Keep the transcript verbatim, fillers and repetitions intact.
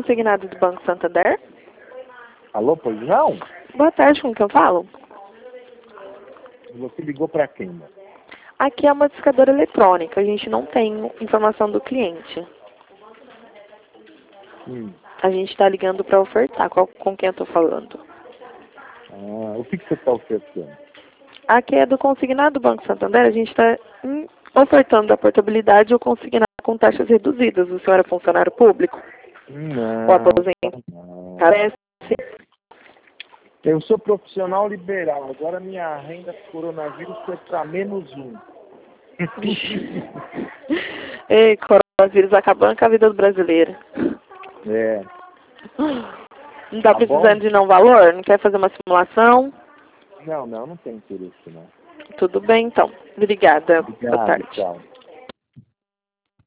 consignado do Banco Santander? Alô, pois não? Boa tarde, com quem eu falo? Você ligou para quem, mano? Aqui é uma discadora eletrônica, a gente não tem informação do cliente. Hum. A gente está ligando para ofertar. Qual, com quem eu estou falando? Ah, o que, que você está oferecendo? Aqui é do consignado do Banco Santander, a gente está ofertando a portabilidade ou consignado com taxas reduzidas. O senhor é funcionário público? Não, Ou aposentado? não. Parece. Eu sou profissional liberal, agora minha renda coronavírus foi para menos um. Ei, coronavírus acabando com a vida do brasileiro. É. Não está Tá precisando bom? de não valor? Não quer fazer uma simulação? Não, não, não tem interesse, não. Tudo bem, então. Obrigada. Boa Obrigado, tarde. tchau.